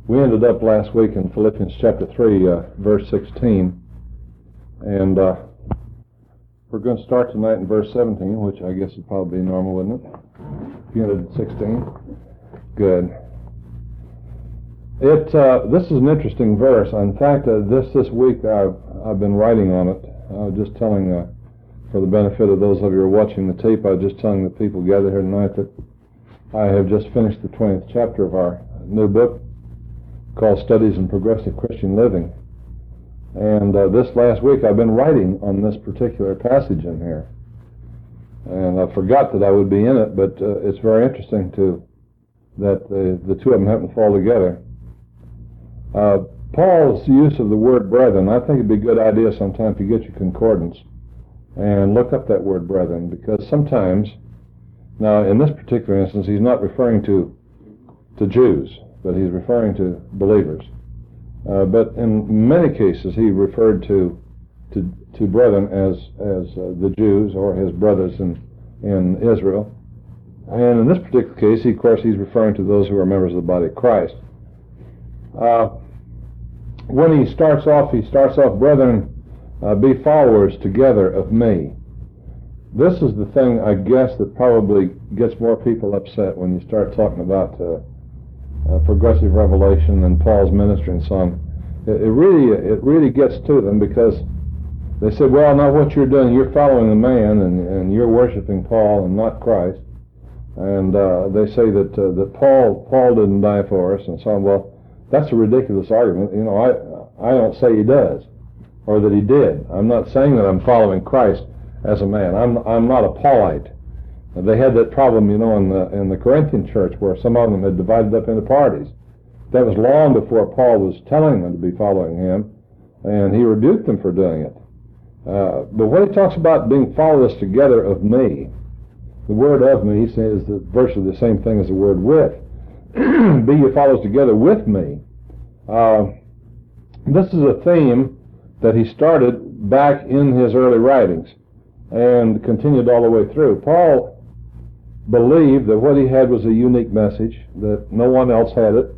We ended up last week in Philippians chapter 3, verse 16, and we're going to start tonight in verse 17, which I guess would probably be normal, wouldn't it? If you ended at 16. Good. This is an interesting verse. In fact, this week I've been writing on it. I was just telling, for the benefit of those of you who are watching the tape, I was just telling the people gathered here tonight that I have just finished the 20th chapter of our new book called Studies in Progressive Christian Living. And this last week I've been writing on this particular passage in here. And I forgot that I would be in it, but it's very interesting that the two of them happen to fall together. Paul's use of the word brethren, I think it'd be a good idea sometime to get your concordance and look up that word brethren, because sometimes, now in this particular instance, he's not referring to Jews, but he's referring to believers. But in many cases, he referred to brethren as the Jews or his brothers in Israel. And in this particular case, of course, he's referring to those who are members of the body of Christ. When he starts off, brethren, be followers together of me. This is the thing, I guess, that probably gets more people upset when you start talking about progressive revelation and Paul's ministry and so on. It really gets to them, because they say, well, now what you're doing, you're following the man and you're worshiping Paul and not Christ. And they say that Paul didn't die for us and so on. Well, that's a ridiculous argument. You know, I don't say he does or that he did. I'm not saying that I'm following Christ as a man. I'm not a Paulite. They had that problem, you know, in the Corinthian church, where some of them had divided up into parties. That was long before Paul was telling them to be following him, and he rebuked them for doing it. But when he talks about being followers together of me, the word of me, he says, is virtually the same thing as the word with. Be your followers together with me. This is a theme that he started back in his early writings and continued all the way through. Paul believed that what he had was a unique message, that no one else had it.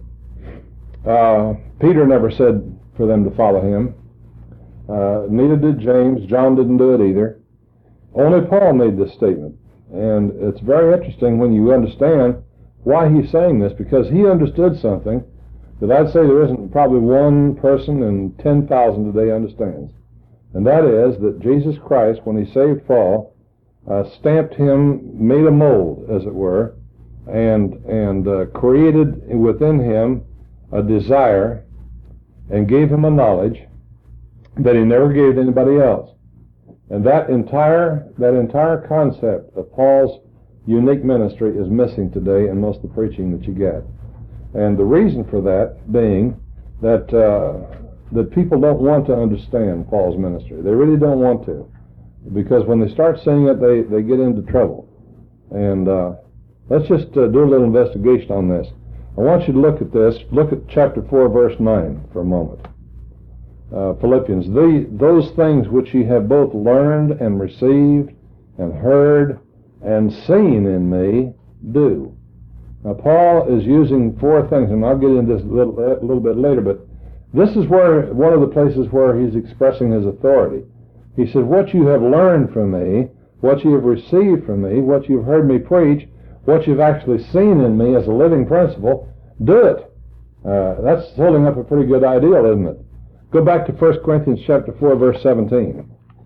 Peter never said for them to follow him. Neither did James. John didn't do it either. Only Paul made this statement. And it's very interesting when you understand why he's saying this, because he understood something that I'd say there isn't probably one person in 10,000 today understands. And that is that Jesus Christ, when he saved Paul, stamped him, made a mold, as it were, and created within him a desire and gave him a knowledge that he never gave to anybody else. And that entire concept of Paul's unique ministry is missing today in most of the preaching that you get. And the reason for that being that people don't want to understand Paul's ministry. They really don't want to, because when they start saying it, they get into trouble. And let's just do a little investigation on this. I want you to look at this. Look at chapter 4, verse 9 for a moment. Philippians, those things which ye have both learned and received and heard and seen in me, do. Now, Paul is using four things, and I'll get into this a little bit later, but this is where one of the places where he's expressing his authority. He said, what you have learned from me, what you have received from me, what you've heard me preach, what you've actually seen in me as a living principle, do it. That's holding up a pretty good ideal, isn't it? Go back to 1 Corinthians chapter 4, verse 17.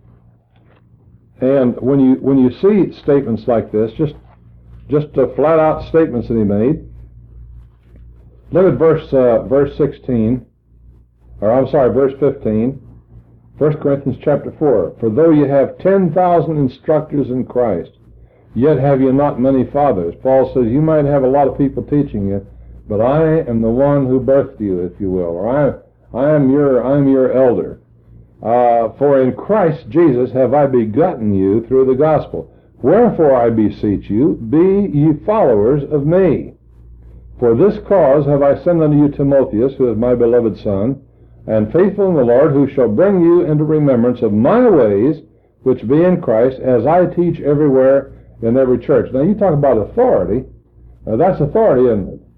And when you see statements like this, just flat out statements that he made, look at verse 16, or I'm sorry, verse 15, 1 Corinthians chapter 4. For though you have 10,000 instructors in Christ, yet have you not many fathers. Paul says you might have a lot of people teaching you, but I am the one who birthed you, if you will, or I am your elder. For in Christ Jesus have I begotten you through the gospel. Wherefore I beseech you, be ye followers of me. For this cause have I sent unto you Timotheus, who is my beloved son, and faithful in the Lord, who shall bring you into remembrance of my ways, which be in Christ, as I teach everywhere in every church. Now you talk about authority. That's authority, isn't it?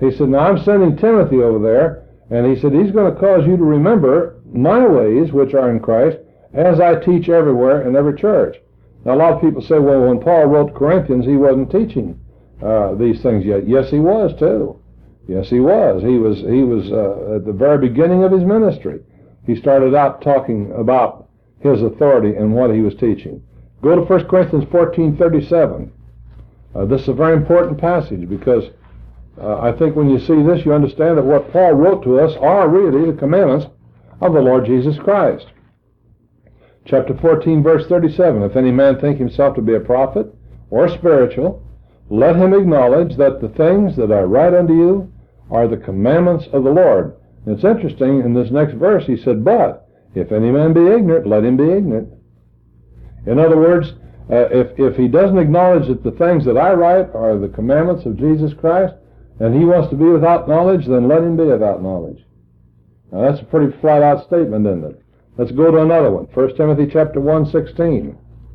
He said, now I'm sending Timothy over there, and he said, he's going to cause you to remember my ways, which are in Christ, as I teach everywhere in every church. Now, a lot of people say, well, when Paul wrote Corinthians, he wasn't teaching these things yet. Yes, he was, too. Yes, he was. He was at the very beginning of his ministry. He started out talking about his authority and what he was teaching. Go to 1 Corinthians 14:37. This is a very important passage because I think when you see this, you understand that what Paul wrote to us are really the commandments of the Lord Jesus Christ. Chapter 14, verse 37, if any man think himself to be a prophet or spiritual, let him acknowledge that the things that I write unto you are the commandments of the Lord. And it's interesting, in this next verse he said, but if any man be ignorant, let him be ignorant. In other words, if he doesn't acknowledge that the things that I write are the commandments of Jesus Christ, and he wants to be without knowledge, then let him be without knowledge. Now that's a pretty flat-out statement, isn't it? Let's go to another one. 1 Timothy chapter 1, 16.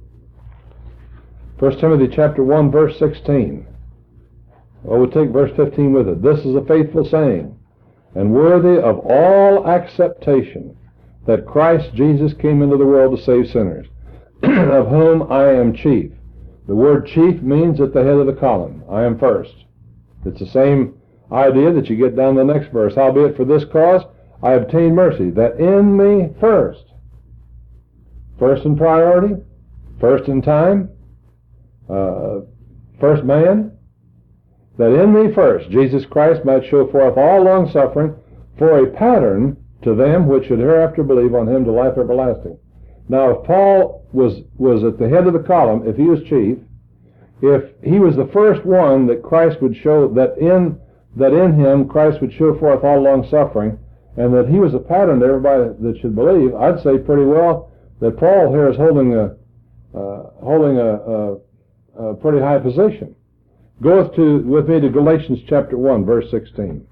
1 Timothy chapter 1, verse 16. Well, we'll take verse 15 with it. This is a faithful saying, and worthy of all acceptation, that Christ Jesus came into the world to save sinners, of whom I am chief. The word chief means at the head of the column. I am first. It's the same idea that you get down the next verse. Howbeit for this cause I obtain mercy, that in me first in priority, first in time, first man, that in me first Jesus Christ might show forth all long-suffering for a pattern to them which should hereafter believe on him to life everlasting. Now, if Paul was at the head of the column, if he was chief, if he was the first one that Christ would show, that in him Christ would show forth all long-suffering, and that he was a pattern to everybody that should believe, I'd say pretty well that Paul here is holding a pretty high position. Go with me to Galatians chapter 1, verse 16.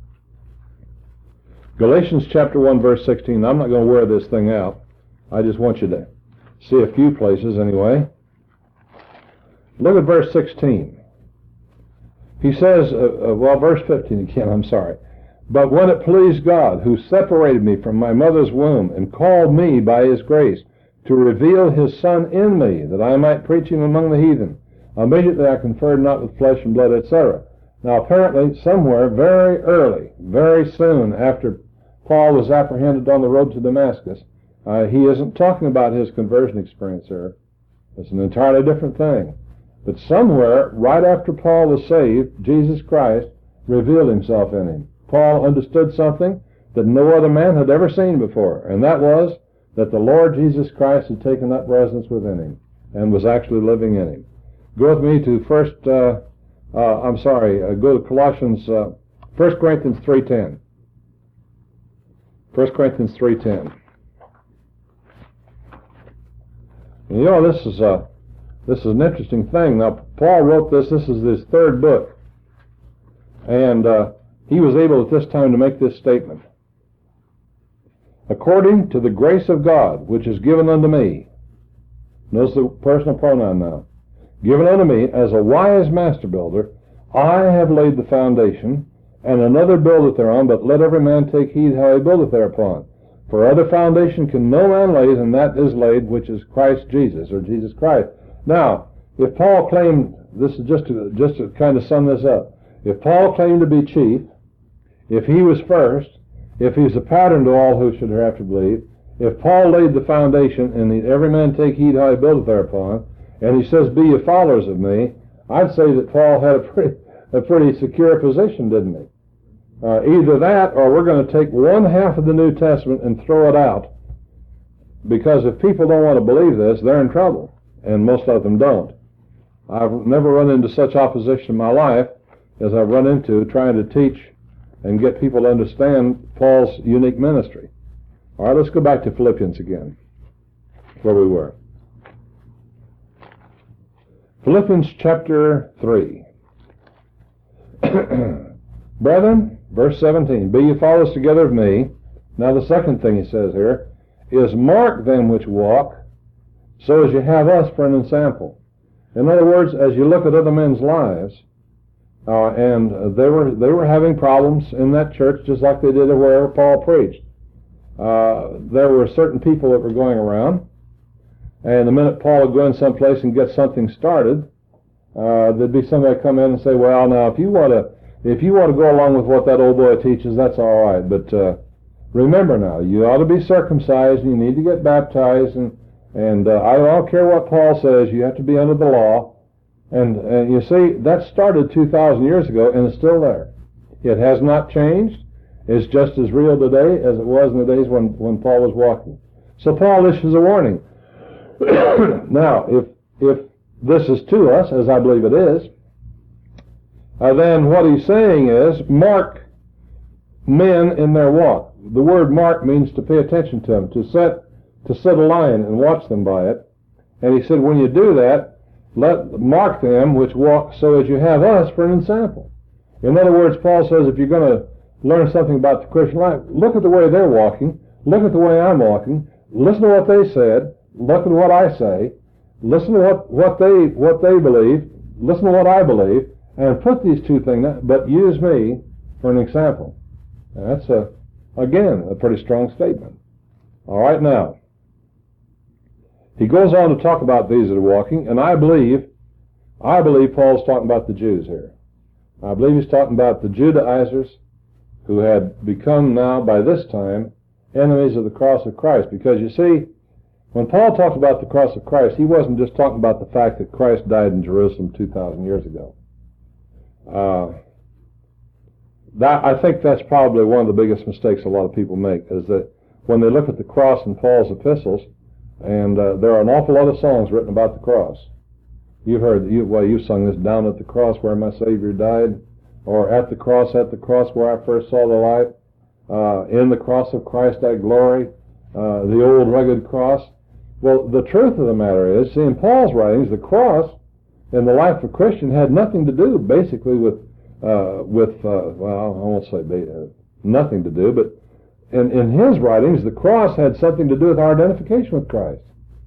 Galatians chapter 1, verse 16. I'm not going to wear this thing out. I just want you to see a few places anyway. Look at verse 16. He says, verse 15 again, I'm sorry. But when it pleased God, who separated me from my mother's womb, and called me by his grace, to reveal his Son in me, that I might preach him among the heathen, immediately I conferred not with flesh and blood, etc. Now apparently, somewhere very early, very soon after Paul was apprehended on the road to Damascus, he isn't talking about his conversion experience here. It's an entirely different thing. But somewhere, right after Paul was saved, Jesus Christ revealed himself in him. Paul understood something that no other man had ever seen before, and that was that the Lord Jesus Christ had taken up residence within him and was actually living in him. Go with me to go to Colossians, 1 Corinthians 3:10. 1 Corinthians 3:10. You know, this is an interesting thing. Now, Paul wrote this. This is his third book, and he was able at this time to make this statement. According to the grace of God, which is given unto me, notice the personal pronoun now, given unto me as a wise master builder, I have laid the foundation, and another buildeth thereon, but let every man take heed how he buildeth thereupon. For other foundation can no man lay than that is laid, which is Christ Jesus, or Jesus Christ. Now, if Paul claimed, this is just to kind of sum this up, if Paul claimed to be chief, if he was first, if he was a pattern to all who should hereafter believe, if Paul laid the foundation, and every man take heed how he buildeth thereupon, and he says, be ye followers of me, I'd say that Paul had a pretty secure position, didn't he? Either that, or we're going to take one half of the New Testament and throw it out, because if people don't want to believe this, they're in trouble, and most of them don't. I've never run into such opposition in my life as I've run into trying to teach and get people to understand Paul's unique ministry. All right, let's go back to Philippians again, where we were. Philippians chapter 3. Brethren, verse 17, be ye followers together of me. Now the second thing he says here is, mark them which walk, so as you have us for an ensample. In other words, as you look at other men's lives, and they were having problems in that church just like they did wherever Paul preached. There were certain people that were going around, and the minute Paul would go in someplace and get something started, there'd be somebody come in and say, "Well, now if you want to go along with what that old boy teaches, that's all right. But remember now, you ought to be circumcised, and you need to get baptized, and I don't care what Paul says. You have to be under the law." And you see, that started 2,000 years ago, and it's still there. It has not changed. It's just as real today as it was in the days when Paul was walking. So Paul issues a warning. Now, if this is to us, as I believe it is, then what he's saying is, mark men in their walk. The word mark means to pay attention to them, to set a line and watch them by it. And he said, when you do that, mark them which walk so as you have us for an example. In other words, Paul says, if you're going to learn something about the Christian life, look at the way they're walking, look at the way I'm walking, listen to what they said, look at what I say, listen to what they believe, listen to what I believe, and put these two things, but use me for an example. And that's, again, a pretty strong statement. All right, now, he goes on to talk about these that are walking, and I believe Paul's talking about the Jews here. I believe he's talking about the Judaizers who had become now, by this time, enemies of the cross of Christ. Because you see, when Paul talked about the cross of Christ, he wasn't just talking about the fact that Christ died in Jerusalem 2,000 years ago. I think that's probably one of the biggest mistakes a lot of people make, is that when they look at the cross in Paul's epistles, and there are an awful lot of songs written about the cross. You've heard, you've sung this, "Down at the cross where my Savior died," or at the cross where I first saw the light, "In the cross of Christ I glory," the old rugged cross. Well, the truth of the matter is, see, in Paul's writings, the cross in the life of a Christian had nothing to do, basically, with well, I won't say nothing to do, but in his writings, the cross had something to do with our identification with Christ.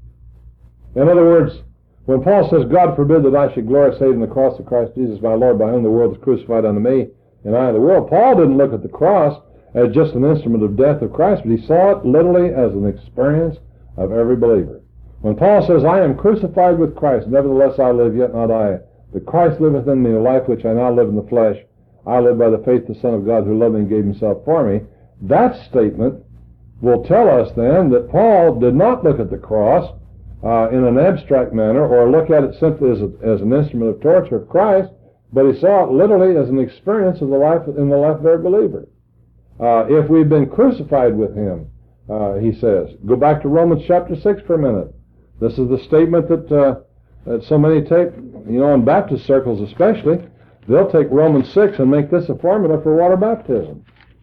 In other words, when Paul says, "God forbid that I should glory save in the cross of Christ Jesus my Lord, by whom the world is crucified unto me, and I the world," Paul didn't look at the cross as just an instrument of death of Christ, but he saw it literally as an experience of every believer. When Paul says, "I am crucified with Christ, nevertheless I live, yet not I, but Christ liveth in me, the life which I now live in the flesh, I live by the faith of the Son of God who loved me and gave himself for me," that statement will tell us then that Paul did not look at the cross in an abstract manner, or look at it simply as an instrument of torture of Christ, but he saw it literally as an experience of the life in the life of every believer. If we've been crucified with him, he says, go back to Romans chapter 6 for a minute. This is the statement that so many take, in Baptist circles especially. They'll take Romans 6 and make this a formula for water baptism.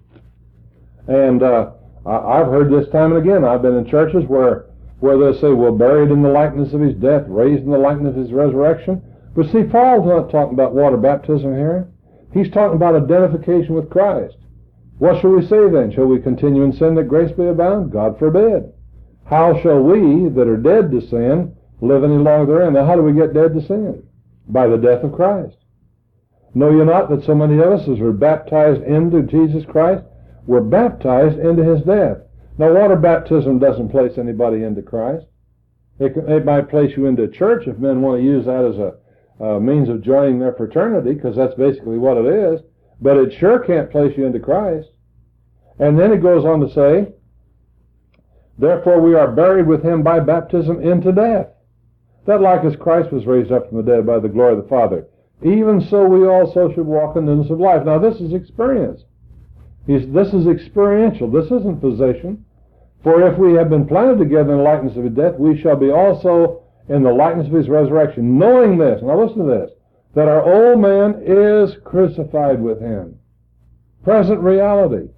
And I've heard this time and again. I've been in churches where they'll say, "Well, buried in the likeness of his death, raised in the likeness of his resurrection." But see, Paul's not talking about water baptism here. He's talking about identification with Christ. What shall we say then? Shall we continue in sin that grace may abound? God forbid. How shall we that are dead to sin live any longer therein? Now, how do we get dead to sin? By the death of Christ. Know you not that so many of us, as were baptized into Jesus Christ, were baptized into his death? Now, water baptism doesn't place anybody into Christ. It might place you into a church if men want to use that as a means of joining their fraternity, because that's basically what it is. But it sure can't place you into Christ. And then it goes on to say, "Therefore we are buried with him by baptism into death, that like as Christ was raised up from the dead by the glory of the Father, even so we also should walk in newness of life." Now, this is experience. This is experiential. This isn't physician. "For if we have been planted together in the likeness of his death, we shall be also in the likeness of his resurrection, knowing this," now listen to this, "that our old man is crucified with him." Present reality.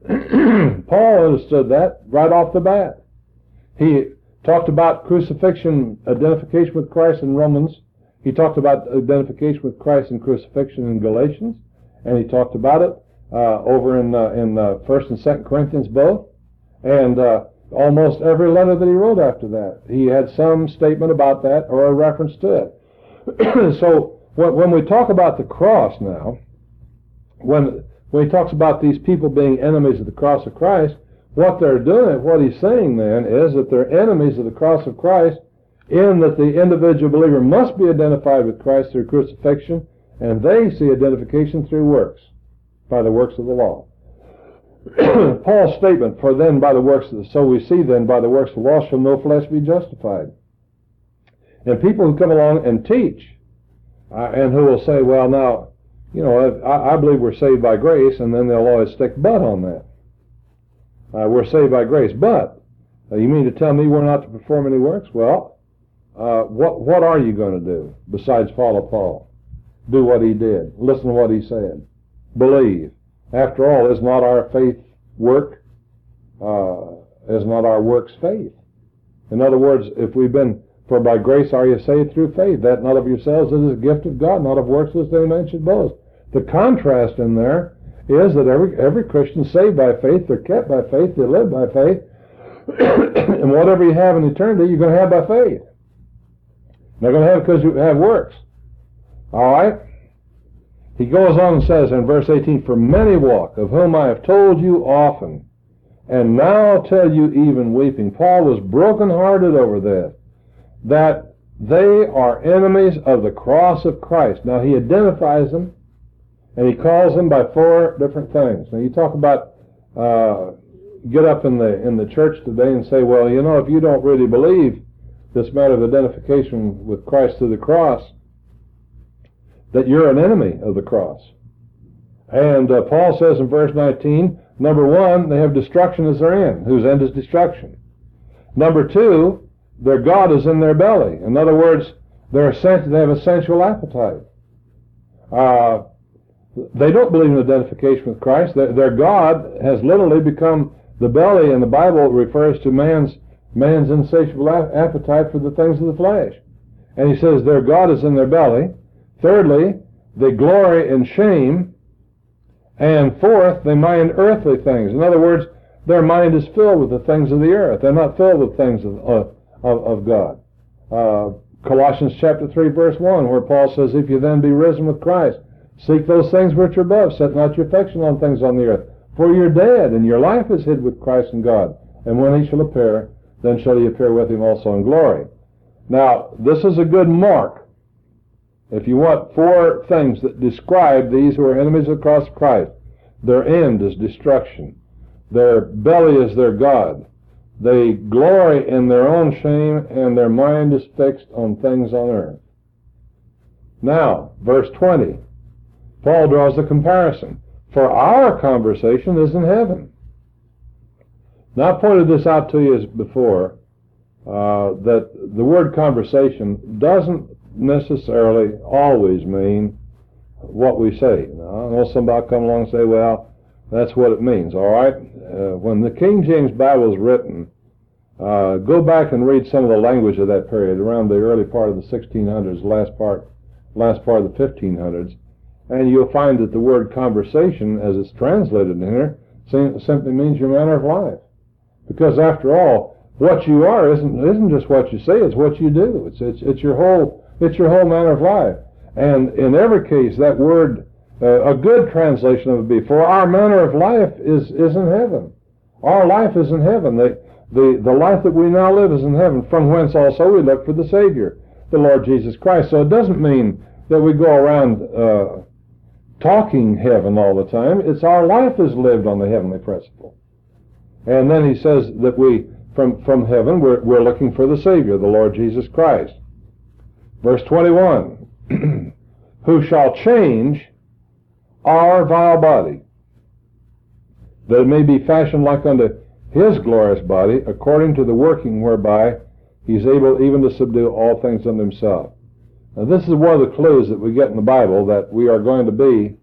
Paul understood that right off the bat. He talked about crucifixion, identification with Christ in Romans. He talked about identification with Christ in crucifixion in Galatians, and he talked about it over in 1st and 2nd Corinthians both, and almost every letter that he wrote after that, he had some statement about that or a reference to it. So when we talk about the cross now, when he talks about these people being enemies of the cross of Christ, what they're doing, what he's saying then, is that they're enemies of the cross of Christ, in that the individual believer must be identified with Christ through crucifixion, and they see identification through works, by the works of the law. Paul's statement, for then by the works of so we see then by the works of the law shall no flesh be justified. And people who come along and teach, and who will say, well, now, you know, I believe we're saved by grace, and then they'll always stick but on that. We're saved by grace, but you mean to tell me we're not to perform any works? Well, what are you going to do besides follow Paul? Do what he did. Listen to what he said. Believe. After all, is not our faith work? Is not our works faith? In other words, if we've been, for by grace are you saved through faith, that not of yourselves, it is a gift of God, not of works, lest any man should boast. The contrast in there is that every Christian is saved by faith, they're kept by faith, they live by faith, and whatever you have in eternity, you're going to have by faith. You're not going to have because you have works. All right? He goes on and says in verse 18, for many walk, of whom I have told you often, and now tell you even weeping. Paul was brokenhearted over this, that they are enemies of the cross of Christ. Now he identifies them, and he calls them by 4 different things. Now you talk about, get up in the church today and say, well, you know, if you don't really believe this matter of identification with Christ through the cross, that you're an enemy of the cross. And Paul says in verse 19, number 1, they have destruction as their end, whose end is destruction. Number 2, their God is in their belly. In other words, they have a sensual appetite. They don't believe in identification with Christ. Their God has literally become the belly, and the Bible refers to man's insatiable appetite for the things of the flesh. And he says their God is in their belly. Thirdly, they glory in shame. And fourth, they mind earthly things. In other words, their mind is filled with the things of the earth. They're not filled with things of God. Colossians chapter 3, verse 1, where Paul says, if you then be risen with Christ, seek those things which are above, set not your affection on things on the earth. For you're dead, and your life is hid with Christ in God. And when he shall appear, then shall he appear with him also in glory. Now, this is a good mark. If you want 4 things that describe these who are enemies of the cross of Christ, their end is destruction. Their belly is their God. They glory in their own shame, and their mind is fixed on things on earth. Now, verse 20, Paul draws a comparison. For our conversation is in heaven. Now, I pointed this out to you before, that the word conversation doesn't necessarily always mean what we say. Now, I know somebody will come along and say, well, that's what it means, all right? When the King James Bible is written, go back and read some of the language of that period, around the early part of the 1600s, last part of the 1500s, and you'll find that the word conversation, as it's translated in here, simply means your manner of life. Because after all, what you are isn't just what you say, it's what you do. It's your whole manner of life. And in every case, that word, a good translation of it would be, for our manner of life is in heaven. Our life is in heaven. The life that we now live is in heaven, from whence also we look for the Savior, the Lord Jesus Christ. So it doesn't mean that we go around talking heaven all the time. It's our life is lived on the heavenly principle. And then he says that we, from heaven, we're looking for the Savior, the Lord Jesus Christ. Verse 21, who shall change our vile body, that it may be fashioned like unto his glorious body, according to the working whereby he's able even to subdue all things unto himself. Now this is one of the clues that we get in the Bible, that we are going to be,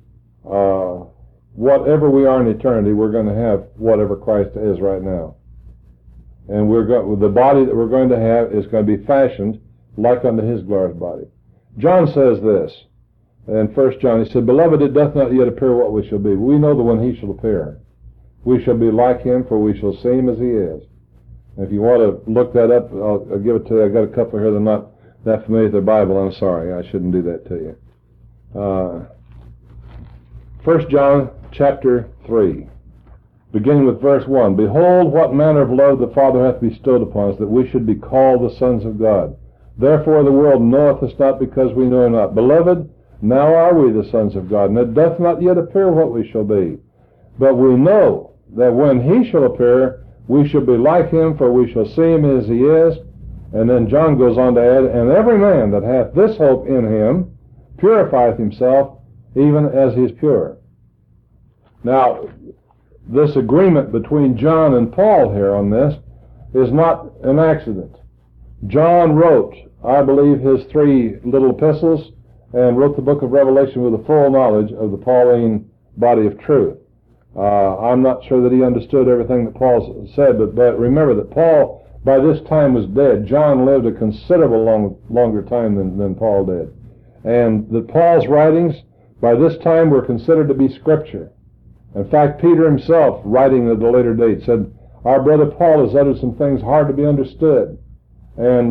whatever we are in eternity, we're going to have whatever Christ is right now. And the body that we're going to have is going to be fashioned like unto his glorious body. John says this, in 1 John, he said, Beloved, it doth not yet appear what we shall be. We know that when he shall appear, we shall be like him, for we shall see him as he is. And if you want to look that up, I'll give it to you. I've got a couple here that are that familiar with the Bible, I'm sorry, I shouldn't do that to you. 1 John chapter 3, beginning with verse 1. Behold, what manner of love the Father hath bestowed upon us, that we should be called the sons of God. Therefore the world knoweth us not, because we know him not. Beloved, now are we the sons of God, and it doth not yet appear what we shall be. But we know that when he shall appear, we shall be like him, for we shall see him as he is. And then John goes on to add, and every man that hath this hope in him purifieth himself, even as he is pure. Now, this agreement between John and Paul here on this is not an accident. John wrote, I believe, his 3 little epistles, and wrote the book of Revelation with a full knowledge of the Pauline body of truth. I'm not sure that he understood everything that Paul said, but remember that Paul, by this time, was dead. John lived a considerable longer time than Paul did. And that Paul's writings, by this time, were considered to be Scripture. In fact, Peter himself, writing at a later date, said, our brother Paul has uttered some things hard to be understood, and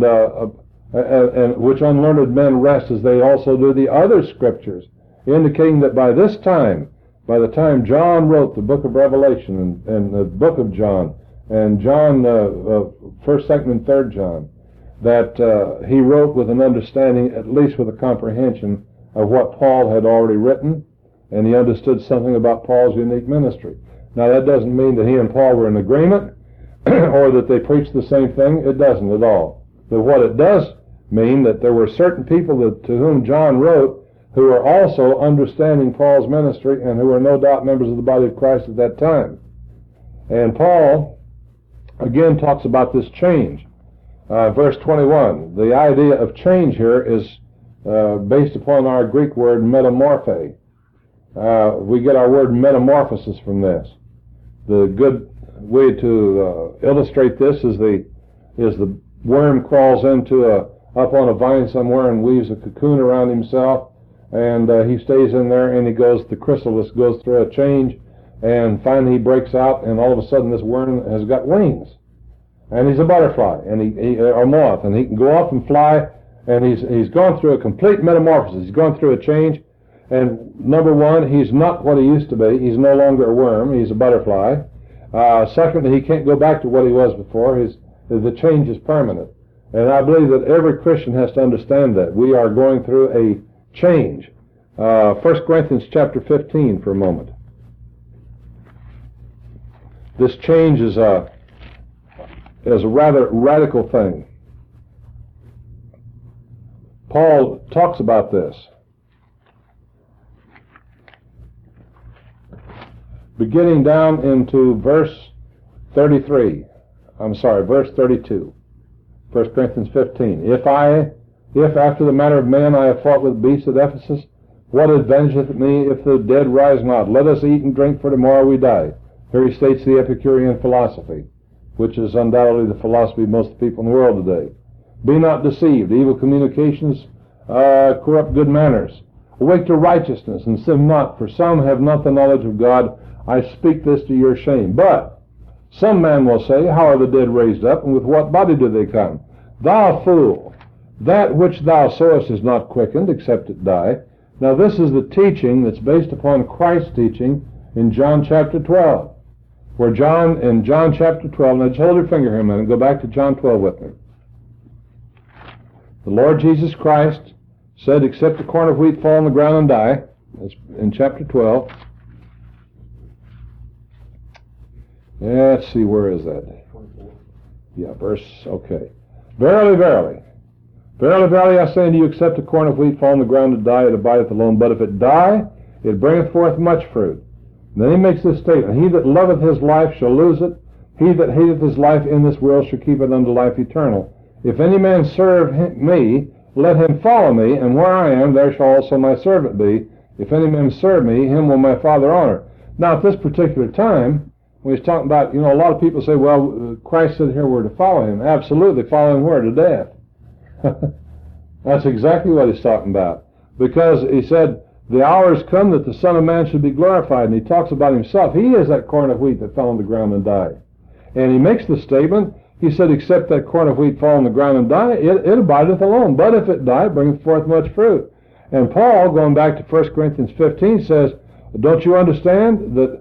which unlearned men wrest, as they also do the other Scriptures, indicating that by this time, by the time John wrote the book of Revelation and the book of John, and John, 1st, 2nd, and 3rd John, that he wrote with an understanding, at least with a comprehension, of what Paul had already written, and he understood something about Paul's unique ministry. Now, that doesn't mean that he and Paul were in agreement, or that they preached the same thing. It doesn't at all. But what it does mean that there were certain people to whom John wrote who were also understanding Paul's ministry, and who were no doubt members of the body of Christ at that time. And Paul, again, talks about this change. Verse 21, the idea of change here is based upon our Greek word metamorphe. We get our word metamorphosis from this. The good way to illustrate this is the worm crawls up on a vine somewhere and weaves a cocoon around himself, and he stays in there, and the chrysalis goes through a change, and finally he breaks out, and all of a sudden this worm has got wings, and he's a butterfly, and or moth, and he can go off and fly, and he's gone through a complete metamorphosis. He's gone through a change, and number one, he's not what he used to be. He's no longer a worm. He's a butterfly. Secondly, he can't go back to what he was before. The change is permanent. And I believe that every Christian has to understand that. We are going through a change. 1 Corinthians chapter 15 for a moment. This change is a rather radical thing. Paul talks about this. Beginning down into verse 32. 1 Corinthians 15. If after the manner of men I have fought with beasts at Ephesus, what avengeth me if the dead rise not? Let us eat and drink, for tomorrow we die. Here he states the Epicurean philosophy, which is undoubtedly the philosophy of most people in the world today. Be not deceived. Evil communications corrupt good manners. Awake to righteousness, and sin not, for some have not the knowledge of God. I speak this to your shame. But some man will say, how are the dead raised up, and with what body do they come? Thou fool, that which thou sowest is not quickened, except it die. Now this is the teaching that's based upon Christ's teaching in John chapter 12. Where in John chapter 12, now just hold your finger here a minute and go back to John 12 with me. The Lord Jesus Christ said, except a corn of wheat fall on the ground and die. That's in chapter 12. Let's see, where is that? 24. Yeah, okay. Verily, verily. Verily, verily, I say unto you, except a corn of wheat fall on the ground and die, it abideth alone. But if it die, it bringeth forth much fruit. And then he makes this statement, he that loveth his life shall lose it. He that hateth his life in this world shall keep it unto life eternal. If any man serve me, let him follow me, and where I am, there shall also my servant be. If any man serve me, him will my Father honor. Now, at this particular time, when he's talking about, a lot of people say, well, Christ said here we're to follow him. Absolutely, follow him where? To death. That's exactly what he's talking about. Because he said, the hour has come that the Son of Man should be glorified. And he talks about himself. He is that corn of wheat that fell on the ground and died. And he makes the statement, He said, except that corn of wheat fall on the ground and die, it abideth alone. But if it die, it bringeth forth much fruit. And Paul, going back to 1 Corinthians 15, says, don't you understand that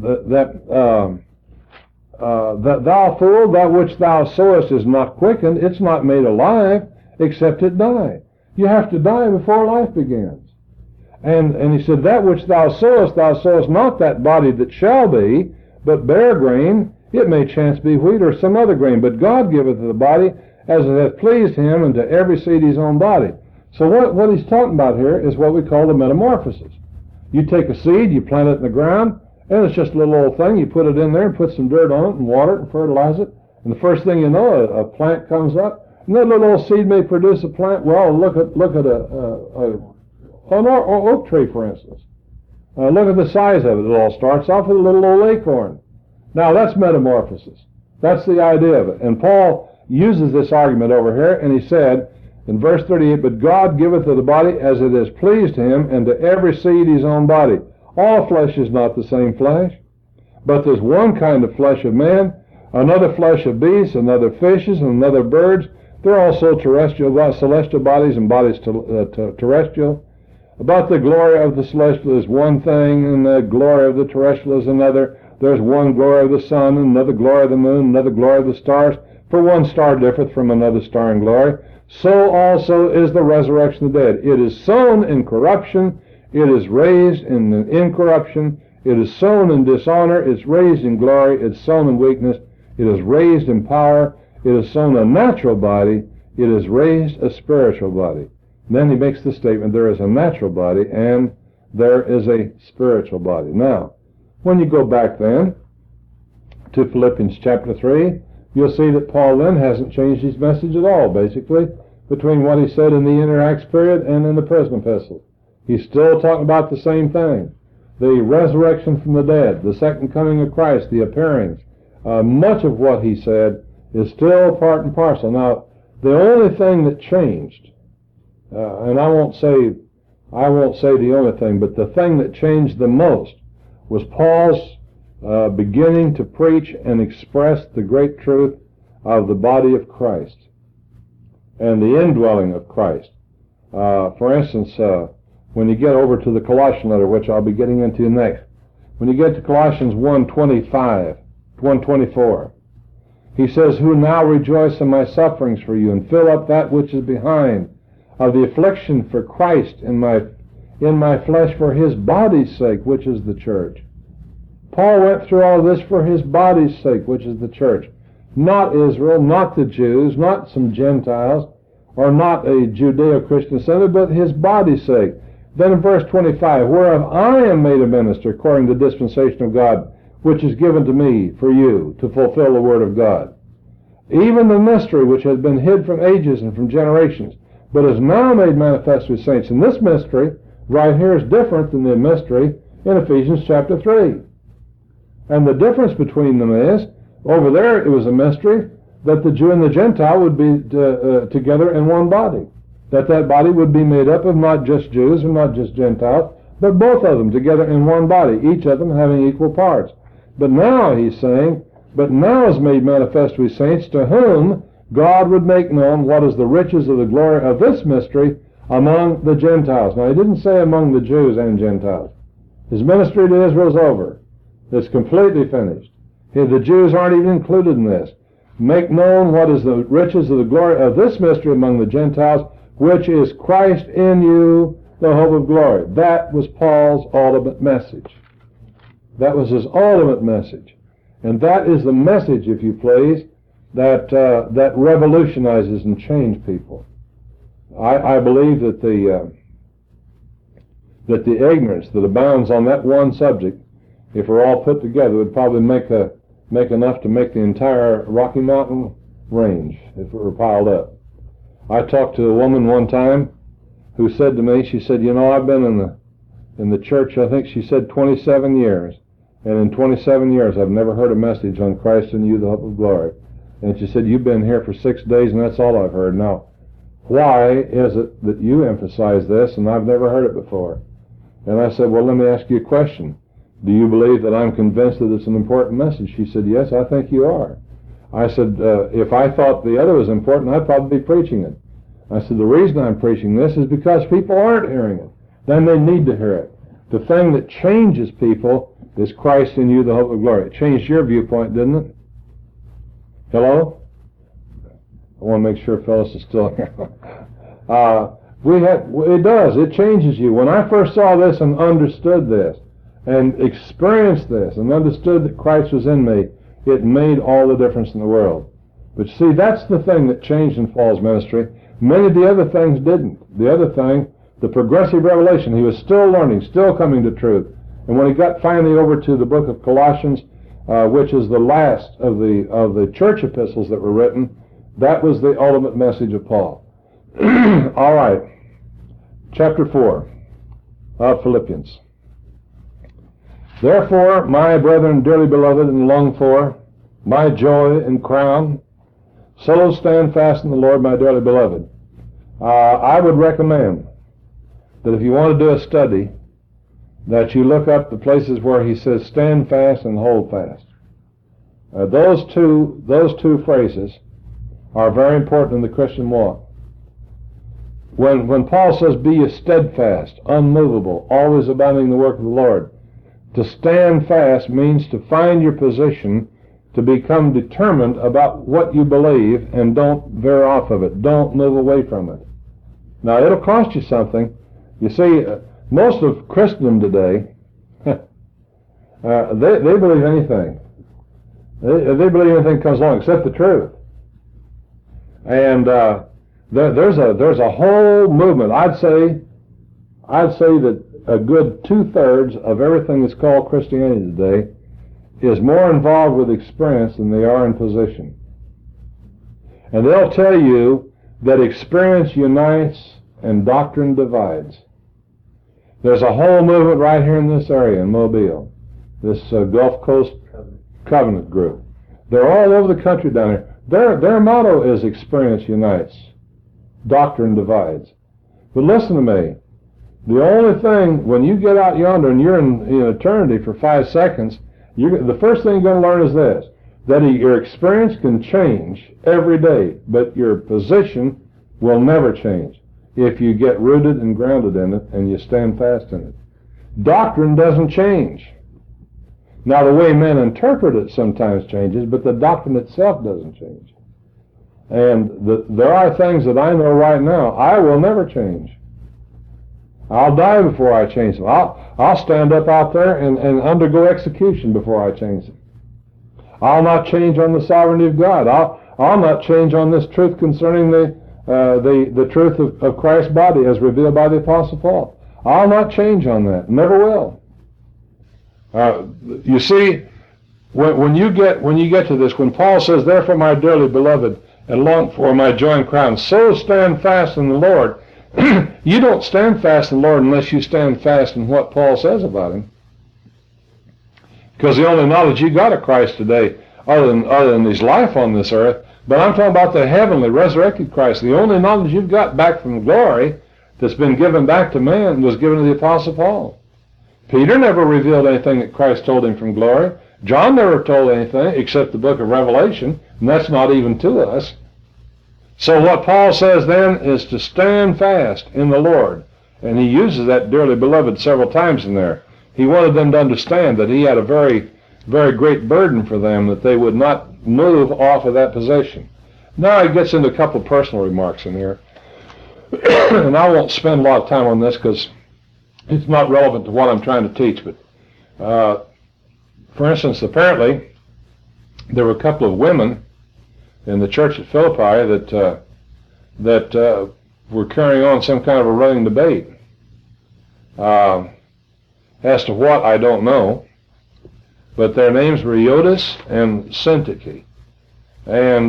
thou fool, that which thou sowest is not quickened, it's not made alive, except it die. You have to die before life begins. And he said, that which thou sowest not that body that shall be, but bare grain. It may chance be wheat or some other grain, but God giveth the body as it hath pleased him, and to every seed his own body. So what he's talking about here is what we call the metamorphosis. You take a seed, you plant it in the ground, and it's just a little old thing. You put it in there and put some dirt on it and water it and fertilize it, and the first thing you know, a plant comes up, and that little old seed may produce a plant. Well, look at an oak tree, for instance. Look at the size of it. It all starts off with a little old acorn. Now, that's metamorphosis. That's the idea of it. And Paul uses this argument over here, and he said in verse 38, but God giveth to the body as it has pleased him, and to every seed his own body. All flesh is not the same flesh, but there's one kind of flesh of man, another flesh of beasts, another fishes, and another birds. There are also celestial bodies and bodies terrestrial. But the glory of the celestial is one thing, and the glory of the terrestrial is another. There's one glory of the sun, and another glory of the moon, another glory of the stars. For one star differeth from another star in glory. So also is the resurrection of the dead. It is sown in corruption, it is raised in incorruption. It is sown in dishonor, it's raised in glory. It's sown in weakness, it is raised in power. It is sown a natural body, it is raised a spiritual body. And then he makes the statement, there is a natural body and there is a spiritual body. Now, when you go back then to Philippians chapter 3, you'll see that Paul then hasn't changed his message at all, basically, between what he said in the inner Acts period and in the present epistle. He's still talking about the same thing. The resurrection from the dead, the second coming of Christ, the appearings. Much of what he said is still part and parcel. Now, the only thing that changed, and I won't say the only thing, but the thing that changed the most was Paul's beginning to preach and express the great truth of the body of Christ and the indwelling of Christ. For instance, when you get over to the Colossian letter, which I'll be getting into next, when you get to Colossians 1:24, he says, who now rejoice in my sufferings for you, and fill up that which is behind, of the affliction for Christ in my flesh for his body's sake, which is the church. Paul went through all this for his body's sake, which is the church. Not Israel, not the Jews, not some Gentiles, or not a Judeo-Christian assembly, but his body's sake. Then in verse 25, whereof I am made a minister according to the dispensation of God, which is given to me for you to fulfill the word of God. Even the mystery which has been hid from ages and from generations, but is now made manifest to saints. And this mystery right here is different than the mystery in Ephesians chapter 3. And the difference between them is, over there it was a mystery that the Jew and the Gentile would be together in one body. That body would be made up of not just Jews and not just Gentiles, but both of them together in one body, each of them having equal parts. But now, he's saying, but now is made manifest to his saints, to whom God would make known what is the riches of the glory of this mystery among the Gentiles. Now, he didn't say among the Jews and Gentiles. His ministry to Israel is over. It's completely finished. The Jews aren't even included in this. Make known what is the riches of the glory of this mystery among the Gentiles, which is Christ in you, the hope of glory. That was Paul's ultimate message. That was his ultimate message. And that is the message, if you please, that revolutionizes and changes people. I believe that the ignorance that abounds on that one subject, if we're all put together, would probably make enough to make the entire Rocky Mountain range if it were piled up. I talked to a woman one time who said to me, she said, you know, I've been in the church, I think she said 27 years, and in 27 years I've never heard a message on Christ in you, the hope of glory. And she said, you've been here for 6 days and that's all I've heard. Now, why is it that you emphasize this and I've never heard it before? And I said, well, let me ask you a question. Do you believe that I'm convinced that it's an important message? She said, yes, I think you are. I said, if I thought the other was important, I'd probably be preaching it. I said, the reason I'm preaching this is because people aren't hearing it. Then they need to hear it. The thing that changes people is Christ in you, the hope of glory. It changed your viewpoint, didn't it? Hello? I want to make sure Phyllis is still here. It does. It changes you. When I first saw this and understood this and experienced this and understood that Christ was in me, it made all the difference in the world. But see, that's the thing that changed in Paul's ministry. Many of the other things didn't. The other thing, the progressive revelation, he was still learning, still coming to truth. And when he got finally over to the book of Colossians, which is the last of the church epistles that were written, that was the ultimate message of Paul. All right. Chapter 4 of Philippians. Therefore, my brethren, dearly beloved and longed for, my joy and crown, so stand fast in the Lord, my dearly beloved. I would recommend that if you want to do a study, that you look up the places where he says stand fast and hold fast. Those two phrases are very important in the Christian walk. When Paul says, be ye steadfast, unmovable, always abounding in the work of the Lord, to stand fast means to find your position, to become determined about what you believe, and don't veer off of it. Don't move away from it. Now, it'll cost you something. You see, most of Christendom today, they believe anything. They believe anything comes along except the truth. And there's a whole movement. I'd say that a good 2/3 of everything that's called Christianity today is more involved with experience than they are in position. And they'll tell you that experience unites and doctrine divides. There's a whole movement right here in this area in Mobile, this Gulf Coast Covenant group. They're all over the country down here. Their motto is experience unites, doctrine divides. But listen to me. The only thing, when you get out yonder and you're in eternity for 5 seconds, the first thing you're going to learn is this, that your experience can change every day, but your position will never change if you get rooted and grounded in it and you stand fast in it. Doctrine doesn't change. Now, the way men interpret it sometimes changes, but the doctrine itself doesn't change. And there are things that I know right now I will never change. I'll die before I change them. I'll stand up out there and undergo execution before I change them. I'll not change on the sovereignty of God. I'll not change on this truth concerning the truth of Christ's body as revealed by the Apostle Paul. I'll not change on that. Never will. You see, when you get to this, when Paul says, therefore, my dearly beloved, and long for my joy and crown, so stand fast in the Lord. You don't stand fast in the Lord unless you stand fast in what Paul says about him. Because the only knowledge you got of Christ today, other than his life on this earth, but I'm talking about the heavenly, resurrected Christ. The only knowledge you've got back from glory that's been given back to man was given to the Apostle Paul. Peter never revealed anything that Christ told him from glory. John never told anything except the book of Revelation, and that's not even to us. So what Paul says then is to stand fast in the Lord. And he uses that dearly beloved several times in there. He wanted them to understand that he had a very, very great burden for them, that they would not move off of that position. Now he gets into a couple of personal remarks in here. And I won't spend a lot of time on this because it's not relevant to what I'm trying to teach. But for instance, apparently there were a couple of women in the church at Philippi that were carrying on some kind of a running debate. As to what, I don't know. But their names were Euodias and Syntyche. And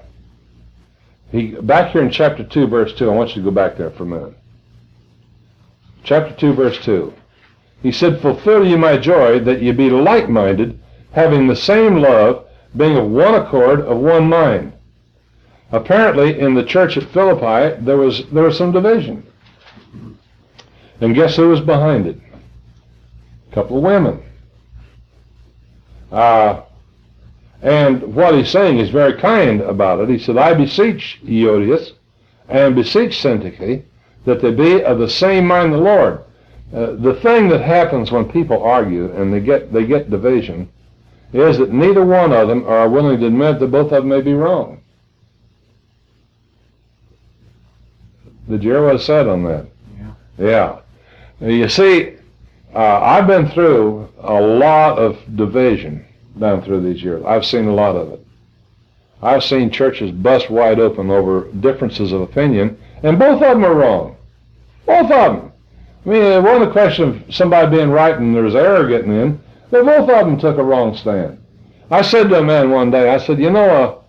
back here in chapter 2, verse 2, I want you to go back there for a minute. Chapter 2, verse 2. He said, fulfill ye my joy, that ye be like-minded, having the same love, being of one accord, of one mind. Apparently, in the church at Philippi, there was some division. And guess who was behind it? A couple of women. And what he's saying is very kind about it. He said, I beseech Euodias and beseech Syntyche that they be of the same mind the Lord. The thing that happens when people argue and they get division is that neither one of them are willing to admit that both of them may be wrong. Did you hear what I said on that? Yeah. You see, I've been through a lot of division down through these years. I've seen a lot of it. I've seen churches bust wide open over differences of opinion, and both of them are wrong. Both of them. I mean, it wasn't a question of somebody being right and there's error getting in, but both of them took a wrong stand. I said to a man one day, I said, you know,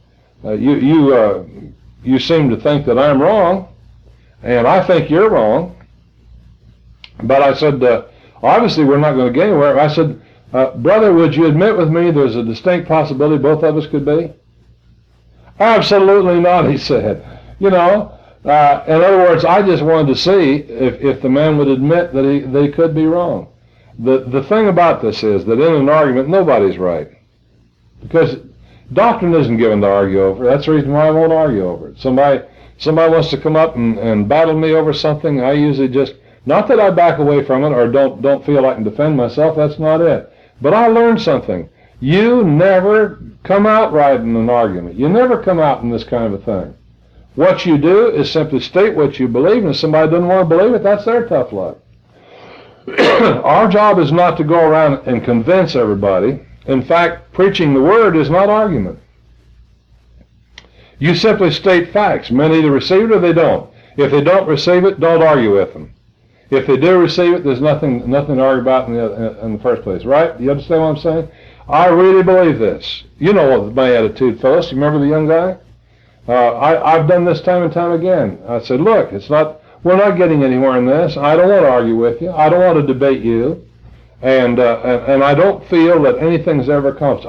you seem to think that I'm wrong, and I think you're wrong. But I said, obviously we're not going to get anywhere. I said, brother, would you admit with me there's a distinct possibility both of us could be? Absolutely not, he said. You know, in other words, I just wanted to see if the man would admit that they could be wrong. The thing about this is that in an argument, nobody's right. Because doctrine isn't given to argue over. That's the reason why I won't argue over it. Somebody wants to come up and battle me over something, I usually just, not that I back away from it or don't feel I can defend myself, that's not it. But I learned something. You never come out right in an argument. You never come out in this kind of a thing. What you do is simply state what you believe, and if somebody doesn't want to believe it, that's their tough luck. Our job is not to go around and convince everybody. In fact, preaching the Word is not argument. You simply state facts. Men either receive it or they don't. If they don't receive it, don't argue with them. If they do receive it, there's nothing to argue about in the first place, right? You understand what I'm saying? I really believe this. You know what my attitude, fellas. You remember the young guy? I've done this time and time again. I said, look, we're not getting anywhere in this. I don't want to argue with you. I don't want to debate you. And I don't feel that anything's ever accomplished.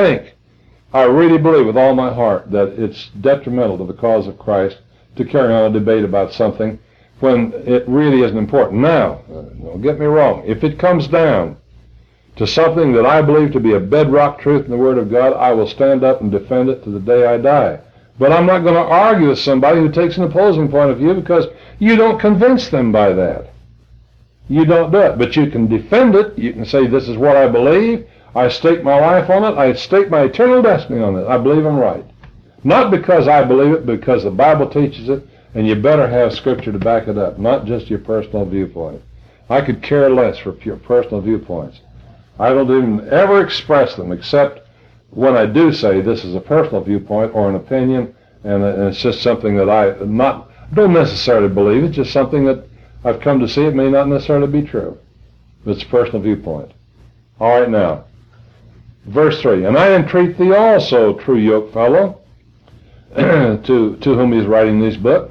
I really believe with all my heart that it's detrimental to the cause of Christ to carry on a debate about something when it really isn't important. Now, don't get me wrong, if it comes down to something that I believe to be a bedrock truth in the Word of God, I will stand up and defend it to the day I die. But I'm not going to argue with somebody who takes an opposing point of view because you don't convince them by that. You don't do it, but you can defend it. You can say, this is what I believe. I stake my life on it. I stake my eternal destiny on it. I believe I'm right. Not because I believe it, because the Bible teaches it, and you better have Scripture to back it up, not just your personal viewpoint. I could care less for your personal viewpoints. I don't even ever express them, except when I do say this is a personal viewpoint or an opinion, and it's just something that I don't necessarily believe. It's just something that I've come to see. It may not necessarily be true, but it's a personal viewpoint. All right, now, verse 3, and I entreat thee also, true yoke fellow, to whom he's writing this book,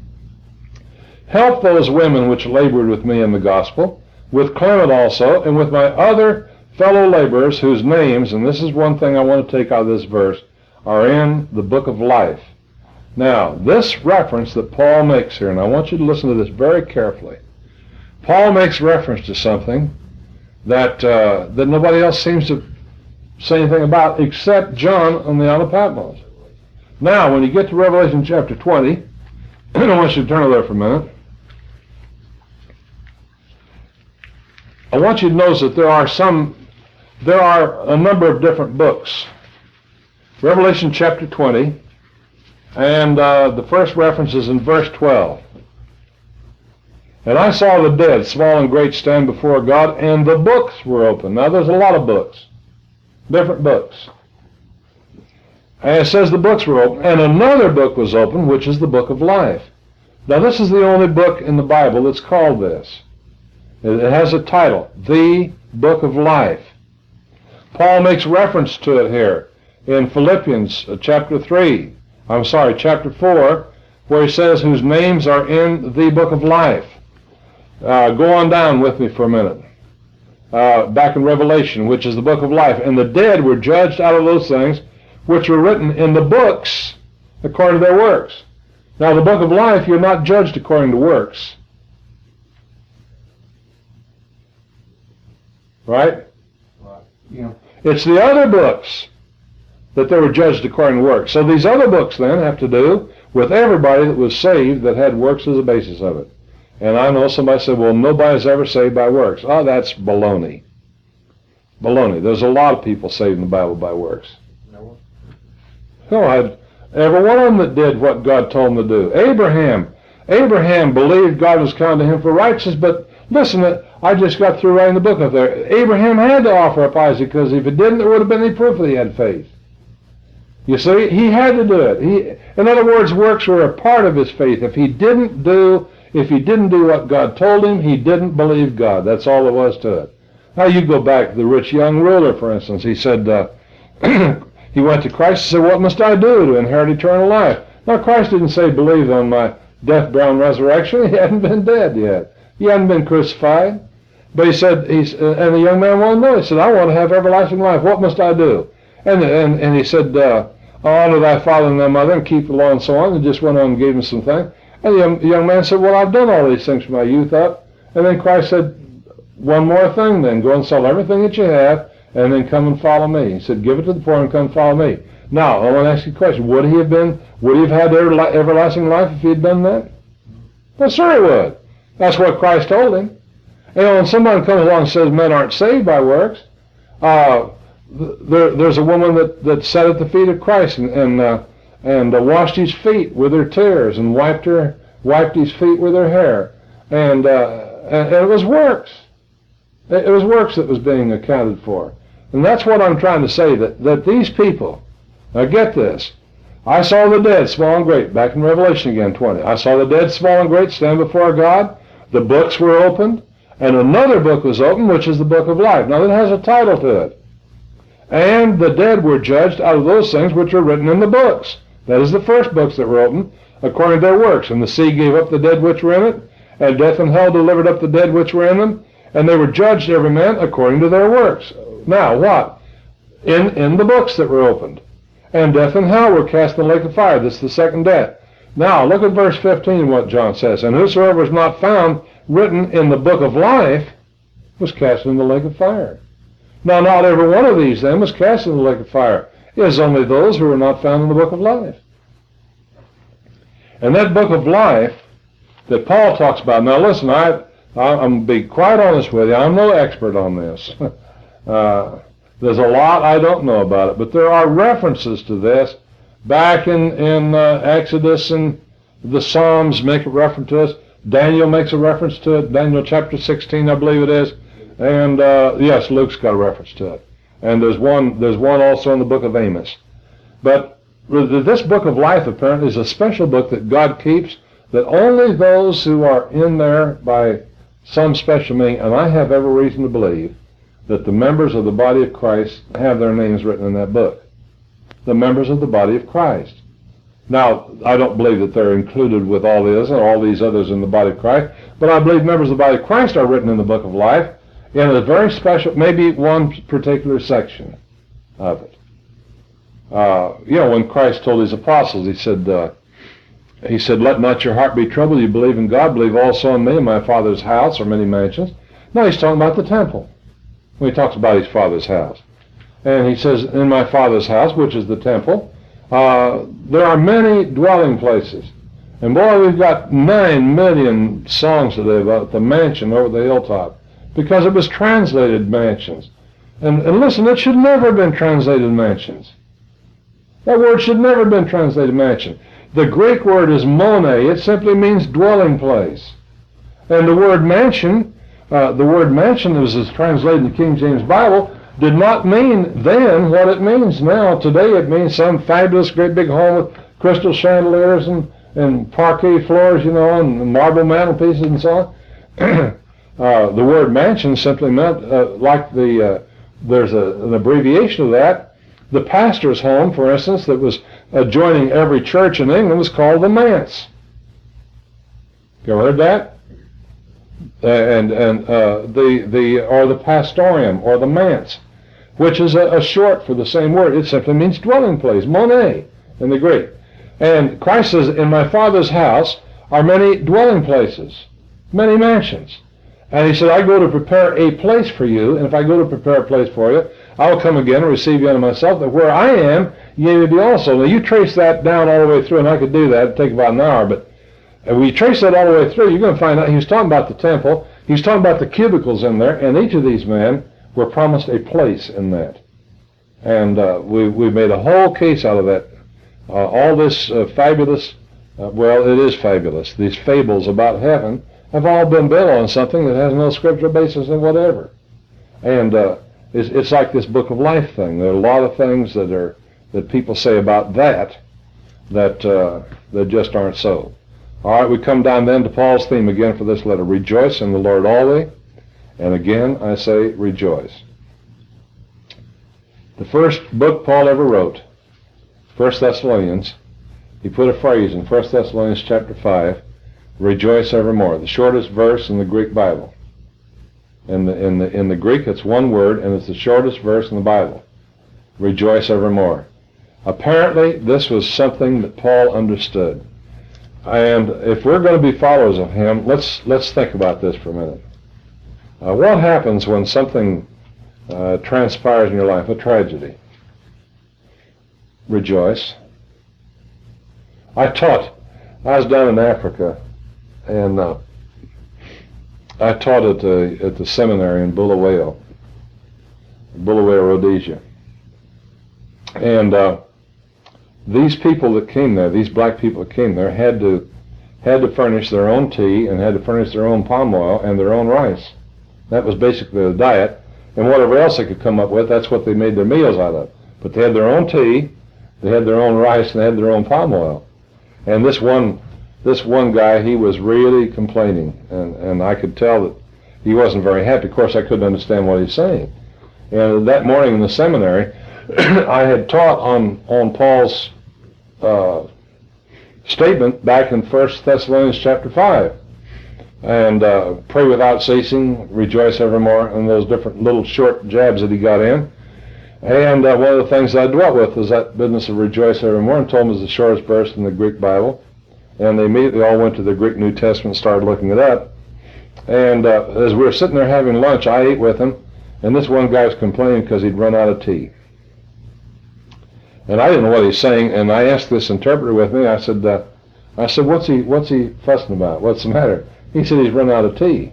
help those women which labored with me in the gospel, with Clement also, and with my other fellow laborers whose names, and this is one thing I want to take out of this verse, are in the book of life. Now, this reference that Paul makes here, and I want you to listen to this very carefully. Paul makes reference to something that nobody else seems to say anything about except John on the Isle of Patmos. Now, when you get to Revelation chapter 20, I want you to turn over there for a minute. I want you to notice that there are a number of different books. Revelation chapter 20, and the first reference is in verse 12. And I saw the dead, small and great, stand before God, and the books were open. Now there's a lot of books, different books. And it says the books were open, and another book was open, which is the book of life. Now this is the only book in the Bible that's called this. It has a title, The Book of Life. Paul makes reference to it here in Philippians chapter 4, where he says, whose names are in the book of life. Go on down with me for a minute. Back in Revelation, which is the book of life. And the dead were judged out of those things which were written in the books according to their works. Now, the book of life, you're not judged according to works. Right? Yeah. It's the other books that they were judged according to works. So these other books then have to do with everybody that was saved that had works as a basis of it. And I know somebody said, well, nobody's ever saved by works. Oh, that's baloney. Baloney. There's a lot of people saved in the Bible by works. No, every one of them that did what God told them to do. Abraham believed God was counted to him for righteous, but listen, I just got through writing the book up there. Abraham had to offer up Isaac, because if it didn't, there would have been any proof that he had faith. You see, he had to do it. In other words, works were a part of his faith. If he didn't do what God told him, he didn't believe God. That's all there was to it. Now you go back to the rich young ruler, for instance. He said, he went to Christ and said, what must I do to inherit eternal life? Now Christ didn't say, believe on my death, burial, and resurrection. He hadn't been dead yet. He hadn't been crucified. But he said, and the young man wanted to know. He said, I want to have everlasting life. What must I do? And he said, honor thy father and thy mother, and keep the law, and so on. And just went on and gave him some things. And the young man said, well, I've done all these things from my youth up. And then Christ said, one more thing then. Go and sell everything that you have, and then come and follow me. He said, give it to the poor and come follow me. Now, I want to ask you a question. Would he have had everlasting life if he had done that? Well, sure he would. That's what Christ told him. When somebody comes along and says men aren't saved by works, there's a woman that sat at the feet of Christ and washed his feet with her tears and wiped his feet with her hair. And it was works. It was works that was being accounted for. And that's what I'm trying to say, that these people, now get this, I saw the dead, small and great, back in Revelation again, 20. I saw the dead, small and great, stand before God. The books were opened, and another book was opened, which is the book of life. Now, that has a title to it. And the dead were judged out of those things which were written in the books. That is the first books that were opened, according to their works. And the sea gave up the dead which were in it, and death and hell delivered up the dead which were in them, and they were judged every man according to their works. Now, what? In the books that were opened. And death and hell were cast in the lake of fire. This is the second death. Now, look at verse 15, what John says. And whosoever was not found written in the book of life was cast in the lake of fire. Now, not every one of these then was cast in the lake of fire. It is only those who were not found in the book of life. And that book of life that Paul talks about, now listen, I'm going to be quite honest with you. I'm no expert on this. There's a lot I don't know about it, but there are references to this back in Exodus, and the Psalms make a reference to it. Daniel makes a reference to it. Daniel chapter 16, I believe it is. And yes, Luke's got a reference to it. And there's one also in the book of Amos. But this book of life apparently is a special book that God keeps, that only those who are in there by some special meaning, and I have every reason to believe that the members of the body of Christ have their names written in that book. The members of the body of Christ. Now, I don't believe that they're included with all these others in the body of Christ, but I believe members of the body of Christ are written in the book of life in a very special, maybe one particular section of it. When Christ told his apostles, he said, let not your heart be troubled. You believe in God, believe also in me. In my Father's house are many mansions. No, he's talking about the temple when he talks about his Father's house. And he says, in my Father's house, which is the temple, there are many dwelling places. And boy, we've got 9 million songs today about the mansion over the hilltop, because it was translated mansions. And listen, it should never have been translated mansions. That word should never have been translated mansion. The Greek word is mone. It simply means dwelling place. And the word mansion that was translated in the King James Bible, did not mean then what it means now. Today it means some fabulous great big home with crystal chandeliers and parquet floors, and marble mantelpieces and so on. The word mansion simply meant, there's an abbreviation of that. The pastor's home, for instance, that was adjoining every church in England was called the manse. You ever heard that? Or the pastorium, or the manse, which is a short for the same word. It simply means dwelling place, mone, in the Greek. And Christ says, in my Father's house are many dwelling places, many mansions. And he said, I go to prepare a place for you, and if I go to prepare a place for you, I will come again and receive you unto myself, that where I am, unity also. Now you trace that down all the way through, and I could do that. It'd take about an hour, but when you trace that all the way through, you're going to find out he was talking about the temple. He was talking about the cubicles in there, and each of these men were promised a place in that. And we made a whole case out of that. All this fabulous, well, it is fabulous. These fables about heaven have all been built on something that has no scriptural basis in whatever. And it's like this book of life thing. There are a lot of things that people say about that just aren't so. All right, we come down then to Paul's theme again for this letter. Rejoice in the Lord always. And again, I say rejoice. The first book Paul ever wrote, 1 Thessalonians, he put a phrase in 1 Thessalonians chapter 5, rejoice evermore, the shortest verse in the Greek Bible. In the Greek, it's one word, and it's the shortest verse in the Bible. Rejoice evermore. Apparently, this was something that Paul understood. And if we're going to be followers of him, let's think about this for a minute. What happens when something transpires in your life, a tragedy? Rejoice. I was down in Africa, and I taught at the seminary in Bulawayo, Rhodesia. And these people that came there, these black people that came there, had to furnish their own tea and had to furnish their own palm oil and their own rice. That was basically the diet. And whatever else they could come up with, that's what they made their meals out of. But they had their own tea, they had their own rice, and they had their own palm oil. And this one guy, he was really complaining, and I could tell that he wasn't very happy. Of course, I couldn't understand what he's saying. And that morning in the seminary, I had taught on Paul's statement back in 1 Thessalonians chapter 5. And pray without ceasing, rejoice evermore, and those different little short jabs that he got in. And one of the things I dwelt with was that business of rejoice evermore, and told them it was the shortest verse in the Greek Bible. And they immediately all went to the Greek New Testament and started looking it up. And as we were sitting there having lunch, I ate with him, and this one guy was complaining because he'd run out of tea. And I didn't know what he was saying, and I asked this interpreter with me, I said, what's he fussing about? What's the matter? He said, he's run out of tea.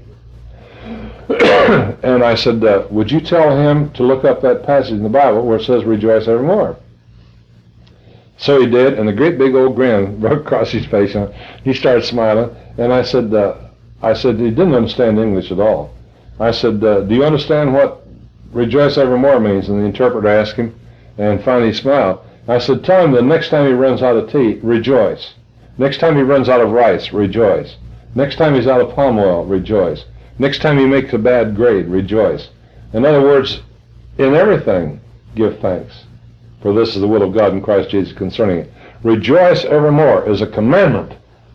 And I said, would you tell him to look up that passage in the Bible where it says rejoice evermore? So he did, and a great big old grin broke across his face. And he started smiling, and I said he didn't understand English at all. I said, do you understand what rejoice evermore means? And the interpreter asked him, and finally he smiled. I said, tell him the next time he runs out of tea, rejoice. Next time he runs out of rice, rejoice. Next time he's out of palm oil, rejoice. Next time he makes a bad grade, rejoice. In other words, in everything, give thanks. For this is the will of God in Christ Jesus concerning it. Rejoice evermore is a commandment.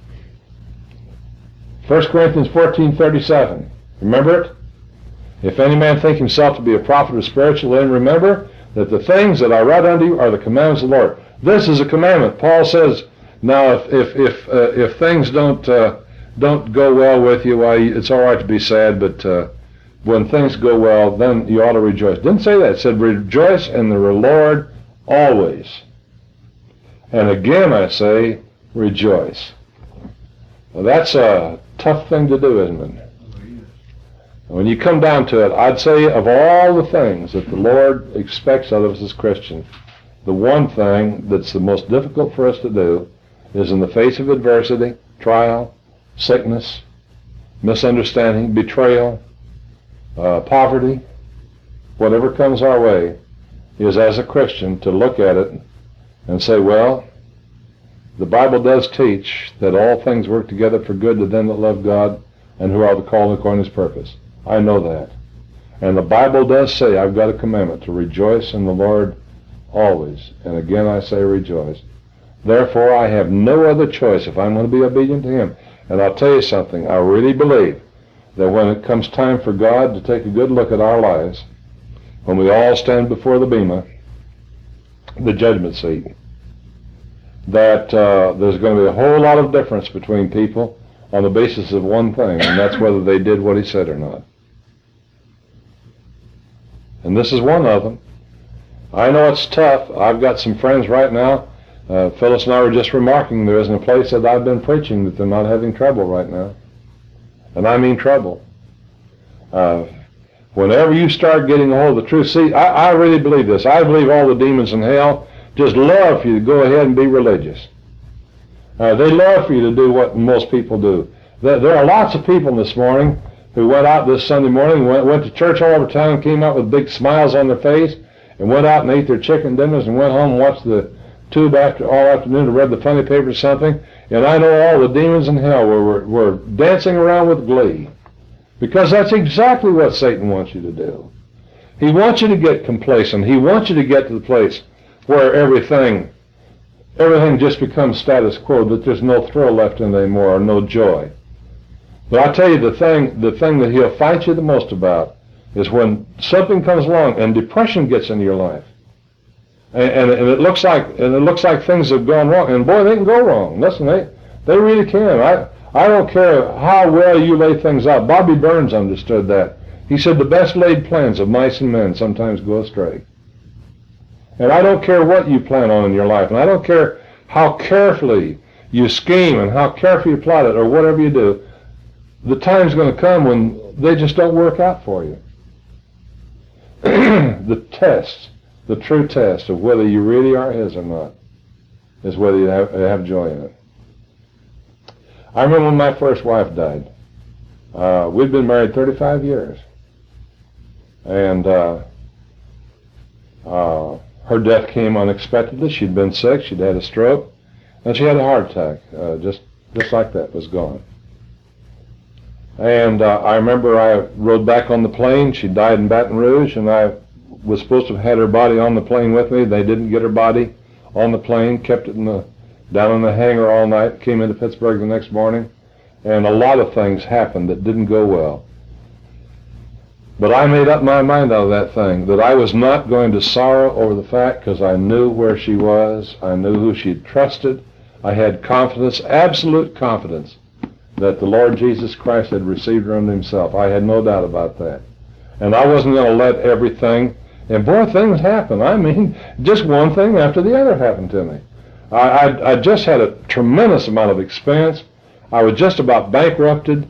1 Corinthians 14:37. Remember it? If any man think himself to be a prophet or spiritual, then remember that the things that I write unto you are the commandments of the Lord. This is a commandment. Paul says, now if things don't go well with you, why, it's all right to be sad, but when things go well, then you ought to rejoice. Didn't say that. It said rejoice in the Lord always. And again I say, rejoice. Well, that's a tough thing to do, isn't it? When you come down to it, I'd say of all the things that the Lord expects out of us as Christians, the one thing that's the most difficult for us to do is in the face of adversity, trial, sickness, misunderstanding, betrayal, poverty, whatever comes our way, is as a Christian to look at it and say, well, the Bible does teach that all things work together for good to them that love God and who are the called according to his purpose. I know that. And the Bible does say I've got a commandment to rejoice in the Lord always. And again I say rejoice. Therefore I have no other choice if I'm going to be obedient to him. And I'll tell you something, I really believe that when it comes time for God to take a good look at our lives, when we all stand before the bema, the judgment seat, that there's going to be a whole lot of difference between people on the basis of one thing, and that's whether they did what he said or not. And this is one of them. I know it's tough. I've got some friends right now. Phyllis and I were just remarking there isn't a place that I've been preaching that they're not having trouble right now. And I mean trouble. Whenever you start getting a hold of the truth, see, I really believe this. I believe all the demons in hell just love for you to go ahead and be religious. They love for you to do what most people do. There are lots of people this morning who went out this Sunday morning, went to church all over town, came out with big smiles on their face, and went out and ate their chicken dinners and went home and watched the tube all afternoon and read the funny paper or something. And I know all the demons in hell were dancing around with glee. Because that's exactly what Satan wants you to do. He wants you to get complacent. He wants you to get to the place where everything just becomes status quo, that there's no thrill left in it anymore, or no joy. But I tell you, the thing that he'll fight you the most about is when something comes along and depression gets into your life. And it looks like things have gone wrong. And boy, they can go wrong. Listen, they really can. I don't care how well you lay things out. Bobby Burns understood that. He said the best laid plans of mice and men sometimes go astray. And I don't care what you plan on in your life, and I don't care how carefully you scheme and how carefully you plot it or whatever you do, the time's going to come when they just don't work out for you. The true test of whether you really are His or not, is whether you have joy in it. I remember when my first wife died. We'd been married 35 years. And her death came unexpectedly. She'd been sick. She'd had a stroke. And she had a heart attack. Just like that, was gone. And I remember I rode back on the plane. She died in Baton Rouge, and I was supposed to have had her body on the plane with me. They didn't get her body on the plane, kept it down in the hangar all night, came into Pittsburgh the next morning, and a lot of things happened that didn't go well. But I made up my mind out of that thing, that I was not going to sorrow over the fact, because I knew where she was, I knew who she'd trusted, I had confidence, absolute confidence, that the Lord Jesus Christ had received her unto Himself. I had no doubt about that. And I wasn't going to let everything, and boy, things happen. I mean, just one thing after the other happened to me. I just had a tremendous amount of expense. I was just about bankrupted.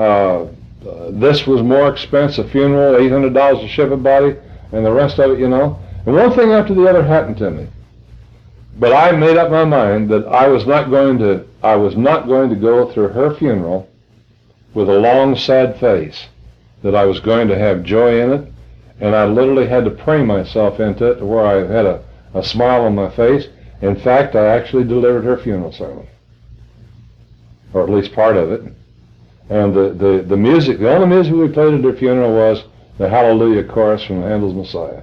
This was more expense, a funeral, $800 to ship a body, and the rest of it, you know. And one thing after the other happened to me. But I made up my mind that I was not going to go through her funeral with a long, sad face, that I was going to have joy in it, and I literally had to pray myself into it to where I had a smile on my face. In fact, I actually delivered her funeral sermon, or at least part of it. And the music, the only music we played at her funeral was the Hallelujah chorus from Handel's Messiah.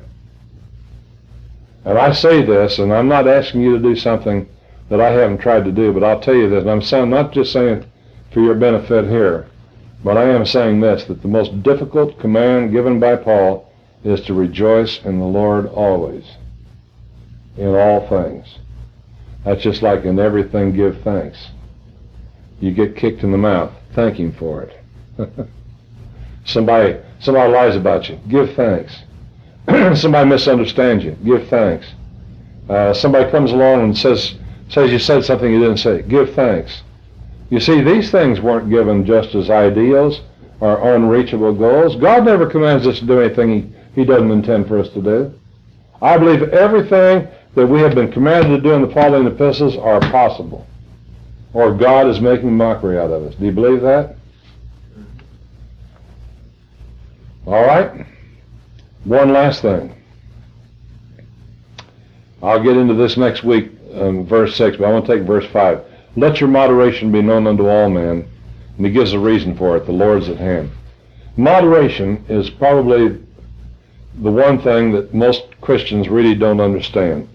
And I say this, and I'm not asking you to do something that I haven't tried to do, but I'll tell you this, and I'm not just saying for your benefit here, but I am saying this, that the most difficult command given by Paul is to rejoice in the Lord always, in all things. That's just like in everything give thanks. You get kicked in the mouth, thank Him for it. Somebody lies about you, give thanks. Somebody misunderstands you, give thanks. Somebody comes along and says you said something you didn't say, give thanks. You see, these things weren't given just as ideals or unreachable goals. God never commands us to do anything He doesn't intend for us to do. I believe everything that we have been commanded to do in the following epistles are possible, or God is making mockery out of us. Do you believe that? All right. One last thing. I'll get into this next week, verse 6, but I want to take verse 5. Let your moderation be known unto all men. And he gives a reason for it. The Lord's at hand. Moderation is probably the one thing that most Christians really don't understand.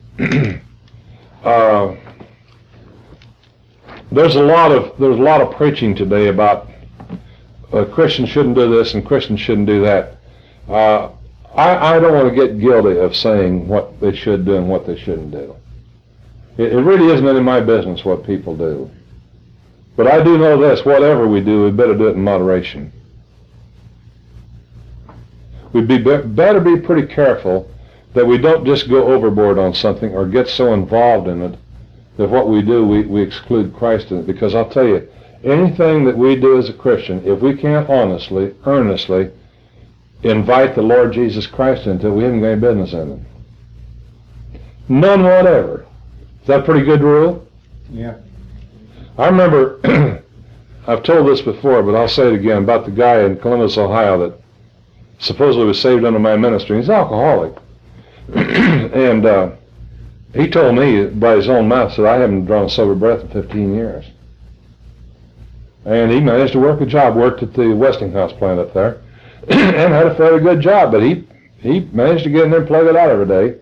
There's a lot of preaching today about Christians shouldn't do this and Christians shouldn't do that. I don't want to get guilty of saying what they should do and what they shouldn't do. It really isn't any of my business what people do. But I do know this, whatever we do, we better do it in moderation. We'd better be pretty careful that we don't just go overboard on something or get so involved in it that what we do, we exclude Christ in it. Because I'll tell you, anything that we do as a Christian, if we can't honestly, earnestly invite the Lord Jesus Christ into it, we haven't got any business in it. None whatever. Is that a pretty good rule? Yeah. I remember, I've told this before, but I'll say it again, about the guy in Columbus, Ohio that supposedly was saved under my ministry. He's alcoholic. And he told me by his own mouth that I haven't drawn a sober breath in 15 years. And he managed to work a job, worked at the Westinghouse plant up there, and had a fairly good job, but he managed to get in there and plug it out every day.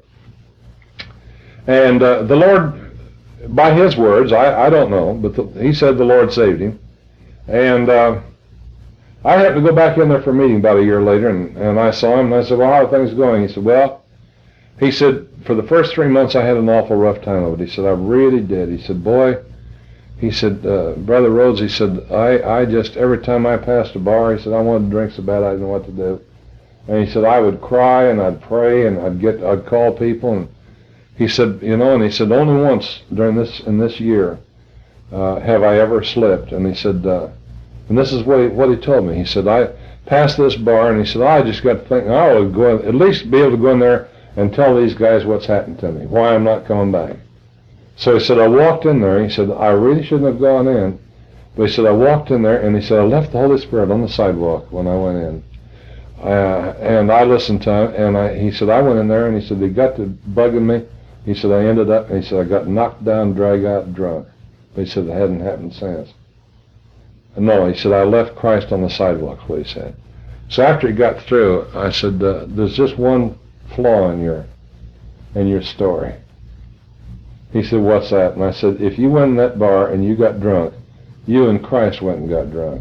And the Lord, by his words, I don't know, but he said the Lord saved him. And I happened to go back in there for a meeting about a year later, and I saw him, and I said, well, how are things going? He said, well, he said, for the first 3 months I had an awful rough time of it. He said, I really did. He said, boy, he said, Brother Rhodes, he said, I just, every time I passed a bar, he said, I wanted to drink so bad I didn't know what to do. And he said, I would cry and I'd pray and I'd call people. And he said, you know, and he said, only once in this year have I ever slipped. And he said, and this is what he told me. He said, I passed this bar, and he said, I just got to think, I ought to go, at least be able to go in there and tell these guys what's happened to me, why I'm not coming back. So he said, I walked in there. He said, I really shouldn't have gone in. But he said, I walked in there, and he said, I left the Holy Spirit on the sidewalk when I went in. And I listened to him, and he said, I went in there, and he said, they got to bugging me. He said, I ended up, and he said, I got knocked down, dragged out, drunk. But he said, it hadn't happened since. No, he said, I left Christ on the sidewalk, is what he said. So after he got through, I said, there's just one flaw in your story. He said, what's that? And I said, if you went in that bar and you got drunk, you and Christ went and got drunk.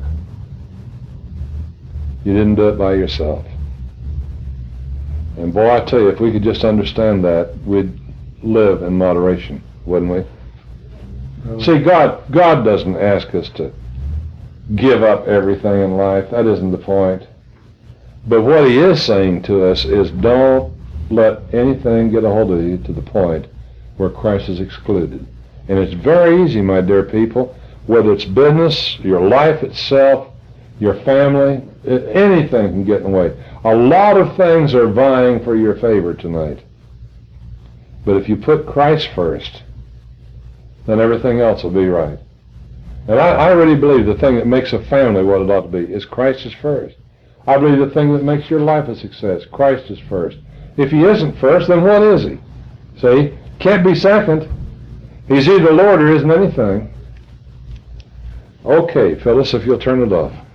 You didn't do it by yourself. And boy, I tell you, if we could just understand that, we'd live in moderation, wouldn't we? See, God doesn't ask us to give up everything in life. That isn't the point. But what he is saying to us is, don't let anything get a hold of you to the point where Christ is excluded. And it's very easy, my dear people, whether it's business, your life itself, your family, anything can get in the way. A lot of things are vying for your favor tonight. But if you put Christ first, then everything else will be right. And I really believe the thing that makes a family what it ought to be is Christ is first. I believe the thing that makes your life a success, Christ is first. If he isn't first, then what is he? See? Can't be second. He's either Lord or isn't anything. Okay, Phyllis, if you'll turn it off.